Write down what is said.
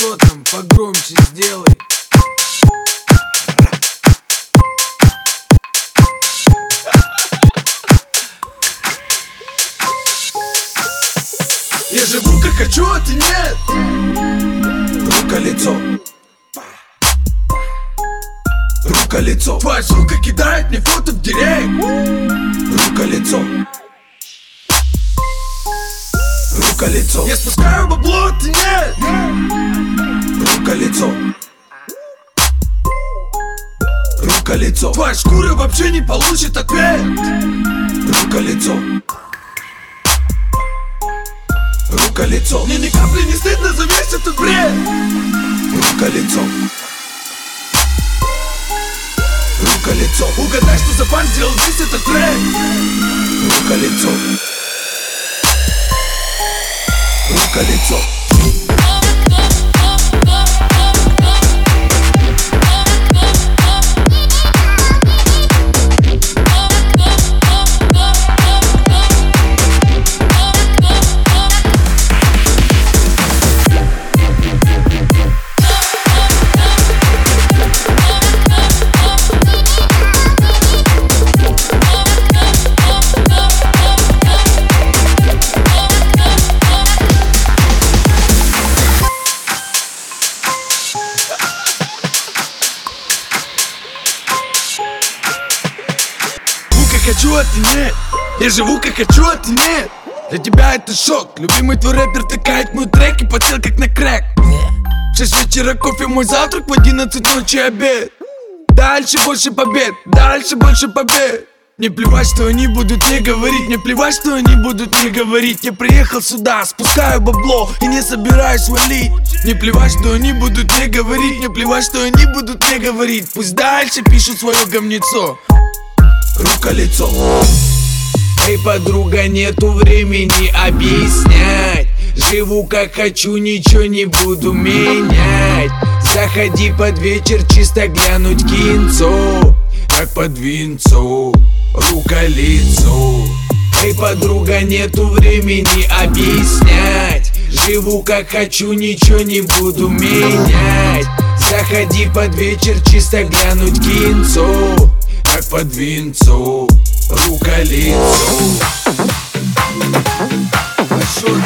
что там, погромче сделай. Я живу как хочу, а ты нет. Рука-лицо. Рука-лицо. Твоя сука кидает мне фото в директ. Рука-лицо. Рука-лицо. Я спускаю бабло, а ты нет. Рука-лицо. Рука-лицо. Твоя шкура вообще не получит ответ. Рука-лицо. Рука-лицо. Мне ни капли не стыдно за весь этот бред. Рука-лицо. Рука-лицо. Угадай, что за фан сделал весь этот трек. Рука-лицо. Рука-лицо. Хочу, а ты нет. Я живу как хочу, а ты нет. Для тебя это шок. Любимый твой рэпер тыкает мой трек и потел как на крэк. В 6 вечера кофе мой завтрак, в 11 ночи обед. Дальше больше побед, дальше больше побед. Мне плевать, что они будут мне говорить. Мне плевать, что они будут мне говорить. Я приехал сюда, спускаю бабло и не собираюсь валить. Мне плевать, что они будут мне говорить. Мне плевать, что они будут мне говорить. Пусть дальше пишут свое говнецо. Рука-лицо. Эй, подруга, нету времени объяснять. Живу как хочу, ничего не буду менять. Заходи под вечер, чисто глянуть кинцо. Как под винцо, рука-лицо. Эй, подруга, нету времени объяснять. Живу как хочу, ничего не буду менять. Заходи под вечер, чисто глянуть кинцо. Как под винцо, рука-лицо. А шо